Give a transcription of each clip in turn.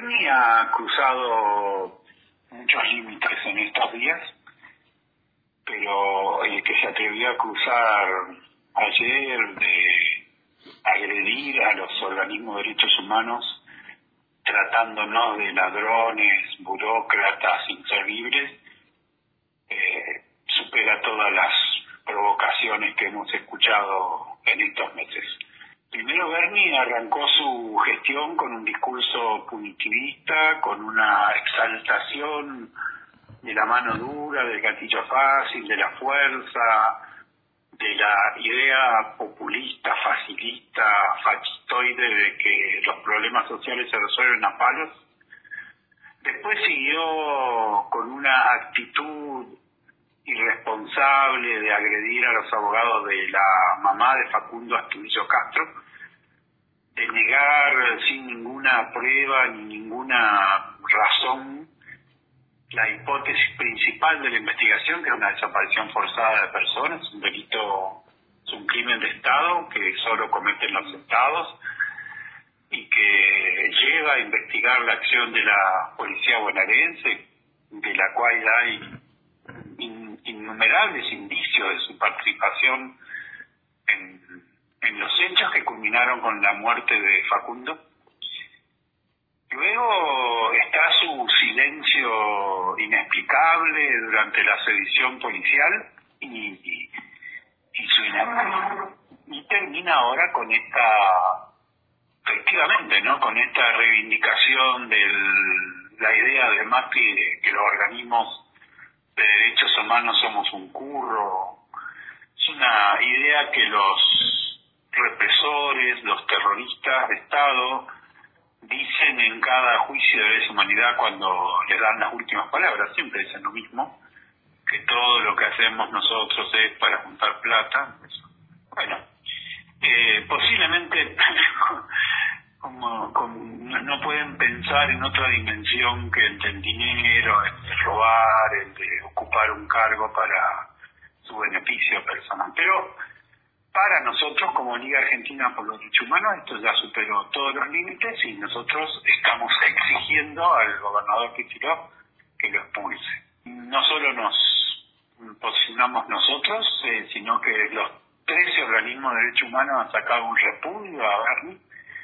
Bernie ha cruzado muchos límites en estos días, pero el que se atrevió a cruzar ayer de agredir a los organismos de derechos humanos tratándonos de ladrones, burócratas, inservibles, supera todas las provocaciones que hemos escuchado en estos meses. Primero, Bernie arrancó su gestión con un discurso punitivista, con una exaltación de la mano dura, del gatillo fácil, de la fuerza, de la idea populista, facilista, fascistoide de que los problemas sociales se resuelven a palos. Después siguió con una actitud irresponsable de agredir a los abogados de la mamá de Facundo Astudillo Castro, de negar sin ninguna prueba ni ninguna razón la hipótesis principal de la investigación, que es una desaparición forzada de personas, un delito, es un crimen de Estado que solo cometen los Estados y que lleva a investigar la acción de la policía bonaerense, de la cual hay innumerables indicios de su participación en los hechos que culminaron con la muerte de Facundo. Luego está su silencio inexplicable durante la sedición policial y su inactividad. Y termina ahora con efectivamente, ¿no? Con esta reivindicación de la idea de Macri de que los organismos de derechos humanos somos un curro. Es una idea que los represores, los terroristas de Estado dicen en cada juicio de lesa humanidad cuando le dan las últimas palabras. Siempre dicen lo mismo, que todo lo que hacemos nosotros es para juntar plata. Bueno, posiblemente no pueden pensar en otra dimensión que el del dinero, el de robar, el de ocupar un cargo para su beneficio personal. Pero para nosotros, como Liga Argentina por los Derechos Humanos, esto ya superó todos los límites y nosotros estamos exigiendo al gobernador Kicillof que lo expulse. No solo nos posicionamos nosotros, sino que los 13 organismos de derechos humanos han sacado un repudio a Bernie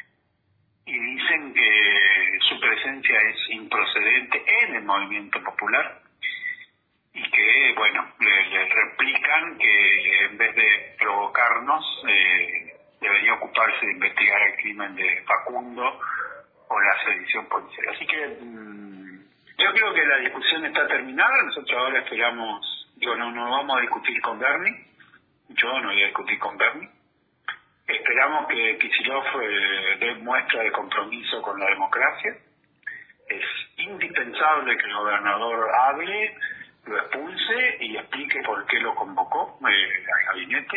y dicen que su presencia es improcedente en el movimiento popular y que, bueno, le replican que en vez de provocarnos debería ocuparse de investigar el crimen de Facundo o la sedición policial. Así que yo creo que la discusión está terminada. Nosotros ahora esperamos, no vamos a discutir con Bernie, yo no voy a discutir con Bernie. Esperamos que Kicillof dé muestra de compromiso con la democracia. Es indispensable que el gobernador hable, lo expulse y explique por qué lo convocó al gabinete.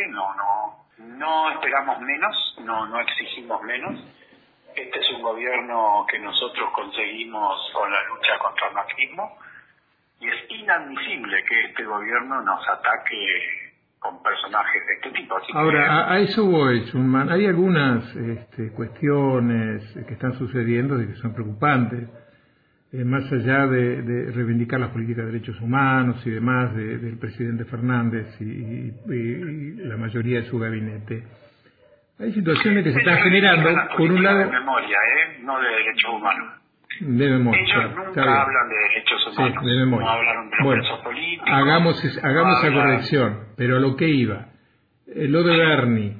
No esperamos menos, no exigimos menos. Este es un gobierno que nosotros conseguimos con la lucha contra el macrismo y es inadmisible que este gobierno nos ataque con personajes de este tipo. Así ahora, a eso voy, Schulman. Hay algunas cuestiones que están sucediendo y que son preocupantes, más allá de reivindicar las políticas de derechos humanos y demás del presidente Fernández y la mayoría de su gabinete. Hay situaciones que se están generando, por un lado... de memoria, no de derechos humanos. De memoria. Ellos nunca hablan de derechos humanos, sí, de memoria. No hablaron de los presos políticos. Hagamos esa corrección, pero a lo que iba. Lo de Bernie,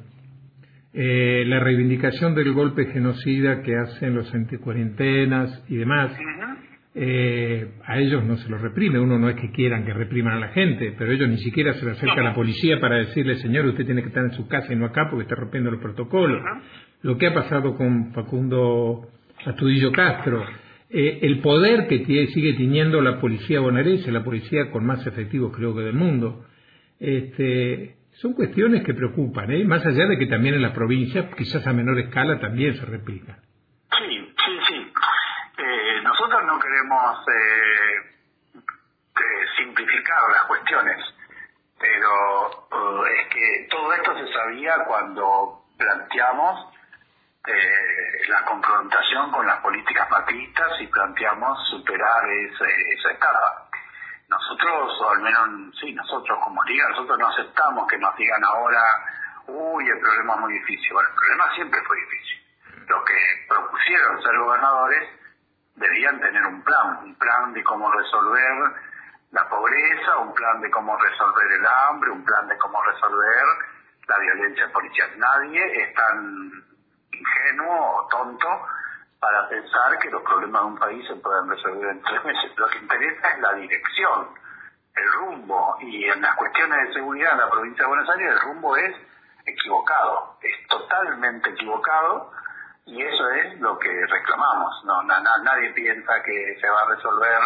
la reivindicación del golpe genocida que hacen los anticuarentenas y demás, a ellos no se los reprime. Uno no es que quieran que repriman a la gente, pero ellos ni siquiera se le acerca a la policía para decirle, señor, usted tiene que estar en su casa y no acá porque está rompiendo los protocolos. Lo que ha pasado con Facundo Astudillo Castro, el poder que sigue teniendo la policía bonaerense, la policía con más efectivos creo que del mundo, son cuestiones que preocupan, más allá de que también en las provincias, quizás a menor escala, también se replica. Sí. Nosotros no queremos simplificar las cuestiones, pero es que todo esto se sabía cuando planteamos la confrontación con las políticas macristas y planteamos superar esa etapa. Nosotros, o al menos, sí, nosotros como liga, nosotros no aceptamos que nos digan ahora, uy, el problema es muy difícil. Bueno, el problema siempre fue difícil. Los que propusieron ser gobernadores debían tener un plan de cómo resolver la pobreza, un plan de cómo resolver el hambre, un plan de cómo resolver la violencia policial. Nadie es tan ingenuo o tonto para pensar que los problemas de un país se pueden resolver en 3 meses. Lo que interesa es la dirección, el rumbo, y en las cuestiones de seguridad en la provincia de Buenos Aires el rumbo es equivocado, es totalmente equivocado, y eso es lo que reclamamos. Nadie piensa que se va a resolver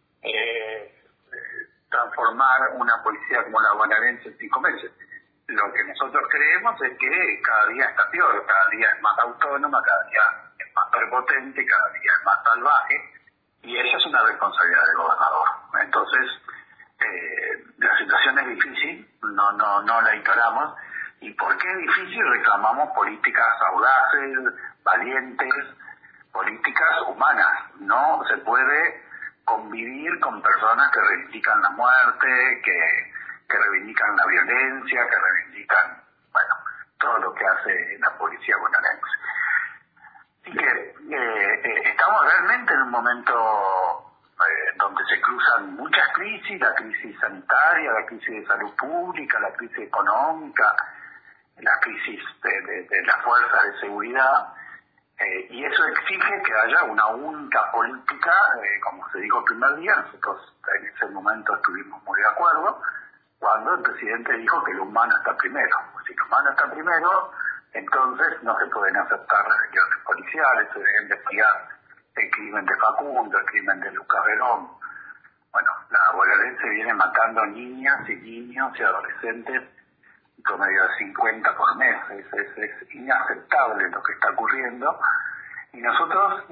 transformar una policía como la bonaerense en 5 meses. Lo que nosotros creemos es que cada día está peor, cada día es más autónoma, cada día es más prepotente, cada día es más salvaje, y esa es una responsabilidad del gobernador. Entonces, la situación es difícil, no la ignoramos. ¿Y por qué es difícil? Reclamamos políticas audaces, valientes, políticas humanas. No se puede convivir con personas que reivindican la muerte, que reivindican la violencia, que reivindican, bueno, todo lo que hace la policía bonaerense. Así que estamos realmente en un momento donde se cruzan muchas crisis, la crisis sanitaria, la crisis de salud pública, la crisis económica, la crisis de las fuerzas de seguridad, y eso exige que haya una única política, como se dijo el primer día. Nosotros en ese momento estuvimos muy de acuerdo, cuando el presidente dijo que lo humano está primero. Si lo humano está primero, entonces no se pueden aceptar rebeliones policiales, se debe investigar el crimen de Facundo, el crimen de Lucas Verón. Bueno, la bonaerense viene matando niñas y niños y adolescentes, en promedio de 50 por mes. Es inaceptable lo que está ocurriendo, y nosotros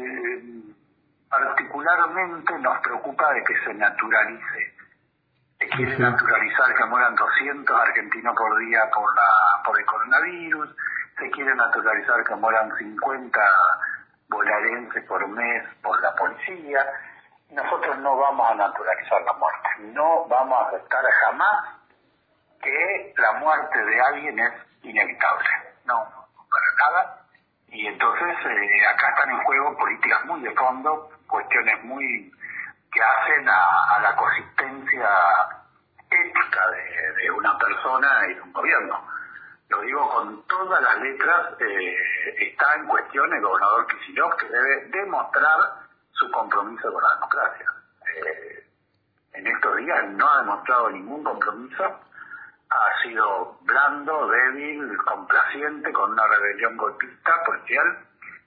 particularmente nos preocupa de que se naturalice. Se quiere naturalizar que mueran 200 argentinos por día por el coronavirus, se quiere naturalizar que mueran 50 bonaerenses por mes por la policía. Nosotros no vamos a naturalizar la muerte, no vamos a aceptar jamás que la muerte de alguien es inevitable, no, para nada. Y entonces acá están en juego políticas muy de fondo, cuestiones muy que hacen a la consistencia ética de una persona y de un gobierno. Lo digo con todas las letras. Está en cuestión el gobernador Kicillof, que debe demostrar su compromiso con la democracia. En estos días no ha demostrado ningún compromiso, ha sido blando, débil, complaciente con una rebelión golpista, policial.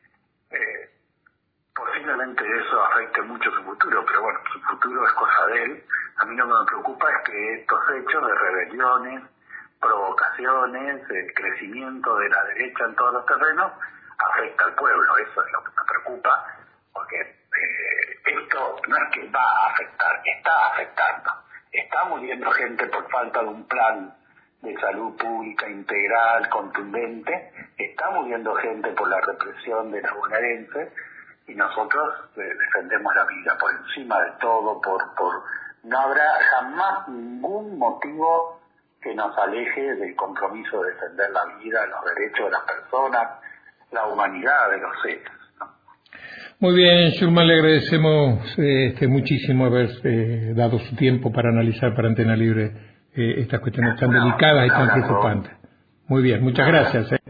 Posiblemente eso afecte mucho su futuro, pero bueno, su futuro es cosa de él. A mí lo que me preocupa es que estos hechos de rebeliones, provocaciones, el crecimiento de la derecha en todos los terrenos, afecta al pueblo. Eso es lo que me preocupa, porque esto no es que va a afectar, está afectando. Está muriendo gente por falta de un plan de salud pública integral, contundente. Está muriendo gente por la represión de la bonaerense, y nosotros defendemos la vida por encima de todo. No habrá jamás ningún motivo que nos aleje del compromiso de defender la vida, los derechos de las personas, la humanidad de los seres, ¿no? Muy bien, Schulman, le agradecemos muchísimo haber dado su tiempo para analizar para Antena Libre estas cuestiones tan delicadas y tan preocupantes. Muy bien, muchas gracias.